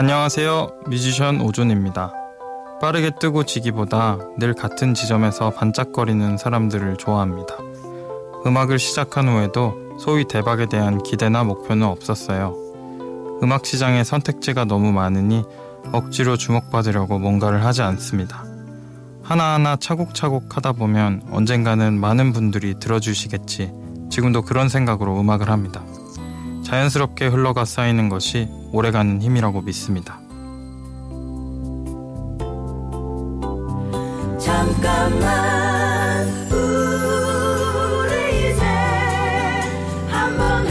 안녕하세요. 뮤지션 오존입니다. 빠르게 뜨고 지기보다 늘 같은 지점에서 반짝거리는 사람들을 좋아합니다. 음악을 시작한 후에도 소위 대박에 대한 기대나 목표는 없었어요. 음악 시장에 선택지가 너무 많으니 억지로 주목받으려고 뭔가를 하지 않습니다. 하나하나 차곡차곡 하다 보면 언젠가는 많은 분들이 들어주시겠지. 지금도 그런 생각으로 음악을 합니다. 자연스럽게 흘러가 쌓이는 것이 오래가는 힘이라고 믿습니다. 잠깐만 우리 이제 한번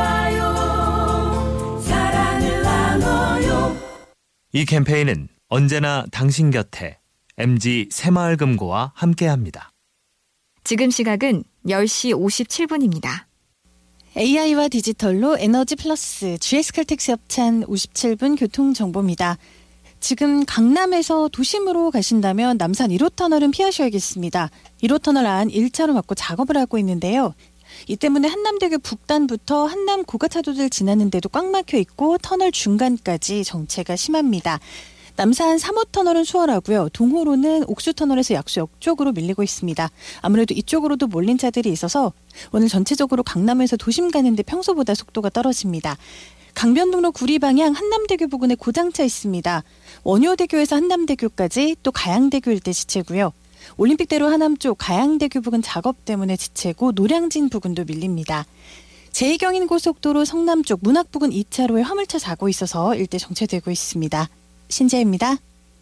해봐요. 사랑을 나눠요. 이 캠페인은 언제나 당신 곁에 MG 새마을금고와 함께합니다. 지금 시각은 10시 57분입니다. AI와 디지털로 에너지 플러스 GS칼텍스 협찬 57분 교통정보입니다. 지금 강남에서 도심으로 가신다면 남산 1호 터널은 피하셔야겠습니다. 1호 터널 안 1차로 막고 작업을 하고 있는데요. 이 때문에 한남대교 북단부터 한남 고가차도를 지나는데도 꽉 막혀 있고 터널 중간까지 정체가 심합니다. 남산 3호 터널은 수월하고요. 동호로는 옥수터널에서 약수역 쪽으로 밀리고 있습니다. 아무래도 이쪽으로도 몰린 차들이 있어서 오늘 전체적으로 강남에서 도심 가는데 평소보다 속도가 떨어집니다. 강변북로 구리 방향 한남대교 부근에 고장차 있습니다. 원효대교에서 한남대교까지 또 가양대교 일대 지체고요. 올림픽대로 하남 쪽 가양대교 부근 작업 때문에 지체고 노량진 부근도 밀립니다. 제2경인고속도로 성남 쪽 문학 부근 2차로에 화물차 사고 있어서 일대 정체되고 있습니다. 신재입니다.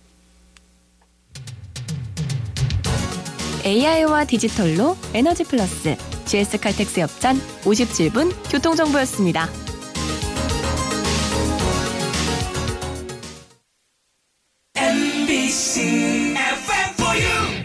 AI와 디지털로 에너지 플러스 GS칼텍스 협찬 57분 교통정보였습니다. MBC FM4U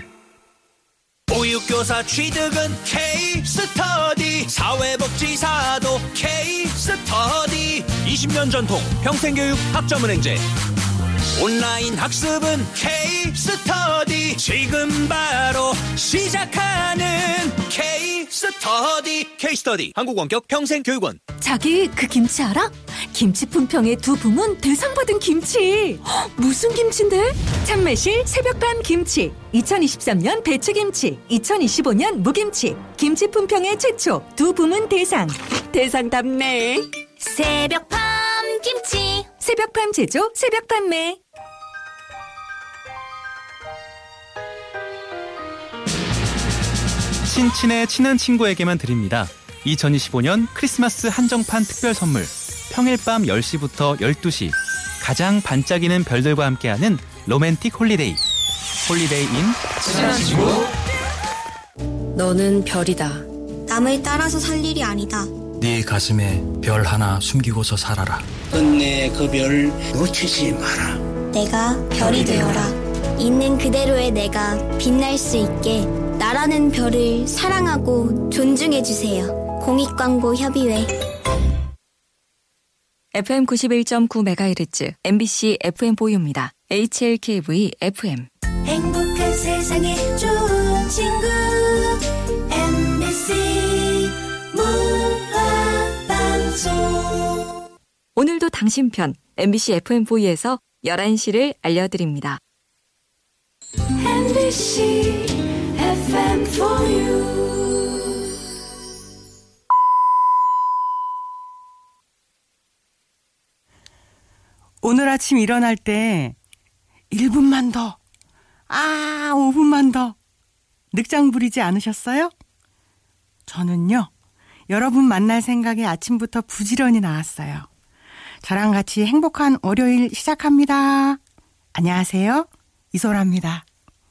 보육교사 취득은 K-스터디, 사회복지사도 K-스터디, 20년 전통 평생교육 학점은행제, 온라인 학습은 K-스터디, 지금 바로 시작하는 K-스터디. K-스터디 한국원격 평생교육원. 자기 그 김치 알아? 김치 품평의 두 부문 대상 받은 김치. 무슨 김치인데? 참매실 새벽밤 김치, 2023년 배추김치, 2025년 무김치, 김치 품평의 최초 두 부문 대상. 대상답네. 새벽밤 김치, 새벽밤 제조, 새벽 판매. 친친의 친한 친구에게만 드립니다. 2025년 크리스마스 한정판 특별 선물, 평일 밤 10시부터 12시 가장 반짝이는 별들과 함께하는 로맨틱 홀리데이, 홀리데이 인 친한 친구. 너는 별이다. 남을 따라서 살 일이 아니다. 네 가슴에 별 하나 숨기고서 살아라. 끝내 그 별 놓치지 마라. 내가 별이 되어라. 있는 그대로의 내가 빛날 수 있게 나라는 별을 사랑하고 존중해주세요. 공익광고협의회. FM 91.9MHz MBC FM4U입니다. HLKV FM. 행복한 세상에 좋은 친구 MBC 문화방송. 오늘도 당신 편 MBC FM4U에서 11시를 알려드립니다. MBC FM4U. 오늘 아침 일어날 때 1분만 더, 5분만 더 늑장 부리지 않으셨어요? 저는요, 여러분 만날 생각에 아침부터 부지런히 나왔어요. 저랑 같이 행복한 월요일 시작합니다. 안녕하세요, 이소라입니다.